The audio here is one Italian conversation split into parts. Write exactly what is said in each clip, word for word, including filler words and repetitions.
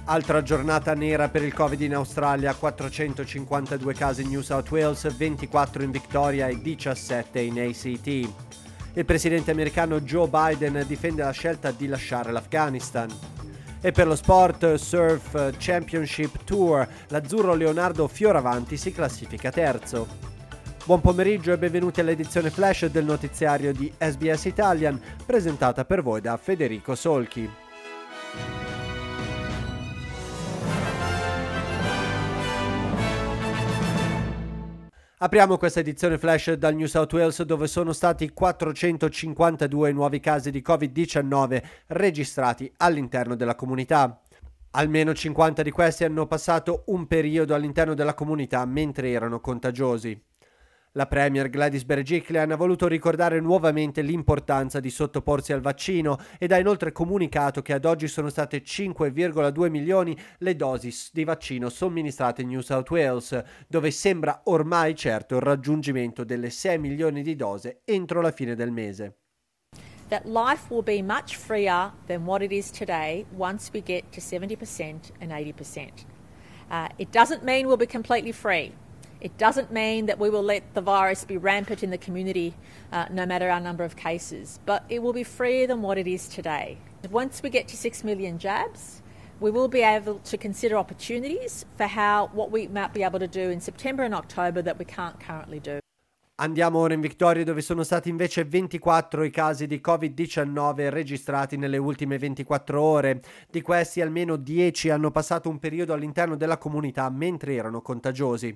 Altra giornata nera per il Covid in Australia, quattrocentocinquantadue casi in New South Wales, ventiquattro in Victoria e diciassette in A C T. Il presidente americano Joe Biden difende la scelta di lasciare l'Afghanistan. E per lo sport Surf Championship Tour, l'azzurro Leonardo Fioravanti si classifica terzo. Buon pomeriggio e benvenuti all'edizione flash del notiziario di S B S Italian, presentata per voi da Federico Solchi. Apriamo questa edizione flash dal New South Wales, dove sono stati quattrocentocinquantadue nuovi casi di covid diciannove registrati all'interno della comunità. Almeno cinquanta di questi hanno passato un periodo all'interno della comunità mentre erano contagiosi. La Premier Gladys Berejiklian ha voluto ricordare nuovamente l'importanza di sottoporsi al vaccino ed ha inoltre comunicato che ad oggi sono state cinque virgola due milioni le dosi di vaccino somministrate in New South Wales, dove sembra ormai certo il raggiungimento delle sei milioni di dose entro la fine del mese. That life will be much freer than what it is today once we get to seventy percent and eighty percent. Uh, it doesn't mean we'll be completely free. It doesn't mean that we will let the virus be rampant in the community, uh, no matter our number of cases, but it will be freer than what it is today. Once we get to six million jabs, we will be able to consider opportunities for how what we might be able to do in September and October that we can't currently do. Andiamo ora in Victoria, dove sono stati invece ventiquattro i casi di covid diciannove registrati nelle ultime ventiquattro ore. Di questi almeno dieci hanno passato un periodo all'interno della comunità mentre erano contagiosi.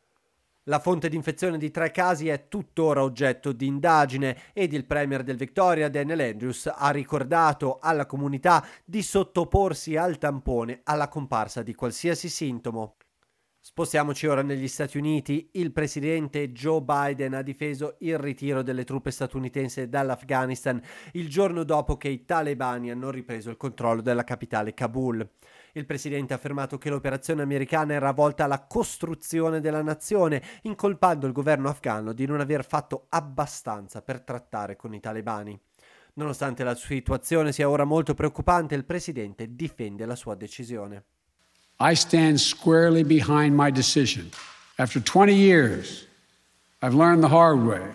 La fonte di infezione di tre casi è tuttora oggetto di indagine ed il premier del Victoria, Daniel Andrews, ha ricordato alla comunità di sottoporsi al tampone alla comparsa di qualsiasi sintomo. Spostiamoci ora negli Stati Uniti. Il presidente Joe Biden ha difeso il ritiro delle truppe statunitensi dall'Afghanistan il giorno dopo che i talebani hanno ripreso il controllo della capitale Kabul. Il presidente ha affermato che l'operazione americana era volta alla costruzione della nazione, incolpando il governo afghano di non aver fatto abbastanza per trattare con i talebani. Nonostante la situazione sia ora molto preoccupante, il presidente difende la sua decisione. I stand squarely behind my decision. After twenty years, I've learned the hard way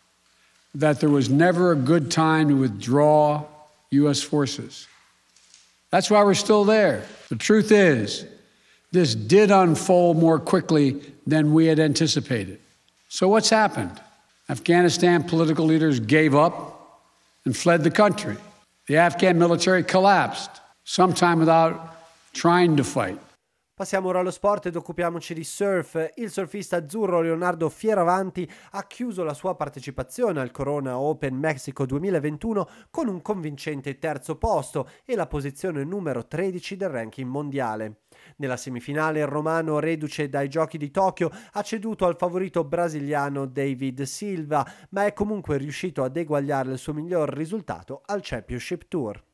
that there was never a good time to withdraw U S forces. That's why we're still there. The truth is, this did unfold more quickly than we had anticipated. So what's happened? Afghanistan political leaders gave up and fled the country. The Afghan military collapsed, sometime without trying to fight. Passiamo ora allo sport ed occupiamoci di surf. Il surfista azzurro Leonardo Fioravanti ha chiuso la sua partecipazione al Corona Open Mexico duemilaventuno con un convincente terzo posto e la posizione numero tredici del ranking mondiale. Nella semifinale il romano, reduce dai giochi di Tokyo, ha ceduto al favorito brasiliano David Silva, ma è comunque riuscito ad eguagliare il suo miglior risultato al Championship Tour.